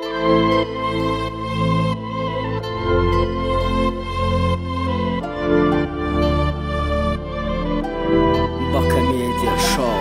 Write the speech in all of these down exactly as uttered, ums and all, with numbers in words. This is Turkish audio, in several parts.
Baka Media Show.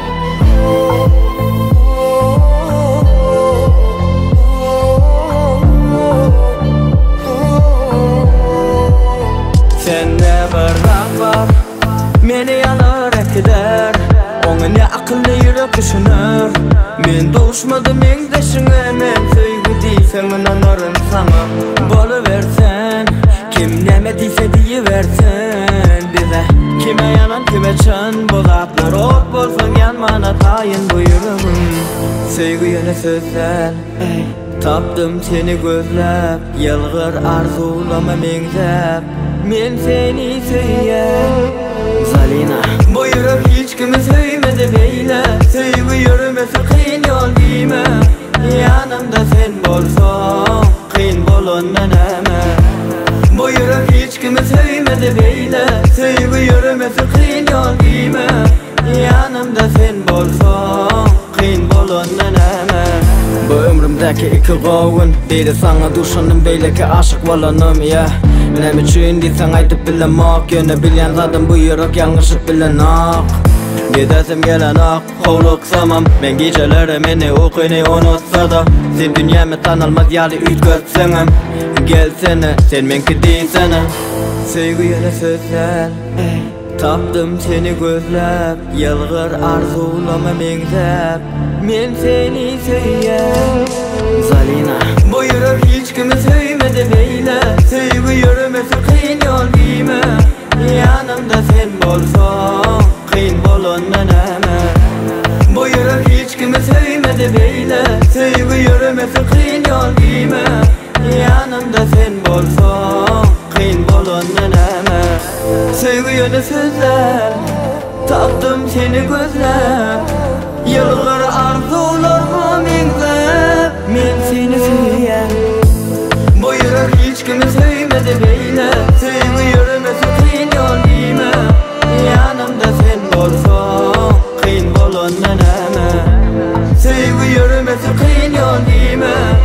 Sen ne bardak var, meni yanar etkiler. Onu ne akıllı yürek düşünür. Men doğuşmadım engdeşine, men söygü deysen inanırım sana. Boluversen, kim neme deyse deyiversen bize. Kime yanan kime çın, bu zatlar ot bolsun yanmana tayin bu yüreğim. Söygü yöne sözler, ey tapdım seni gözlep, yılgır arzulama mengzep. Men seni söyleyen Zalina, bu yürek hiç kimi söymedi beyle. Söygü yürümesi kıyın yol diyme. Yanımda sen bolson, kıyın bolon meneme. Bu yürek hiç kimi söymedi beyle. Söygü yürümesi kıyın yol diyme. Yanımda sen bolson, kıyın bolon meneme. Bu ömrümdeki iki qovun deydi sana duşandım beyleki aşık bolanım ya. Nem üçün deysen aytıp bilemek, yöne bilyen zadım bu yürek yanlışıp bilenak. Gidesim gelen ak, hovluk samam. Men geceleri meni okuyni unutsa da sen dünyamı tanılmaz yali üt götsenem. Gelsene, sen menki deysene. Söygü yöne sözler, ey tapdım seni gözlep, yılgır arzulama mengzep. Men seni söyleyen Zalina, bu yürek hiç kimi söymedi beyle. Söygü yürümesi kıyın yol diyme. Yanımda sen bolson, kıyın bolon meneme. Bu yürek hiç kimi söymedi beyle. Söygü yürümesi kıyın yol diyme. Yanımda sen bolson, kıyın bolon meneme. Söygü yöne sözler, tapdım seni gözlep, yılgır arzularıma mengzep. Men seni söyleyen bu yürek hiç kimi söymedi beyle. Söygü yürümesi kıyın yol diyme. Yanımda sen bolson, kıyın bolon meneme. Söygü yürümesi kıyın yol diyme.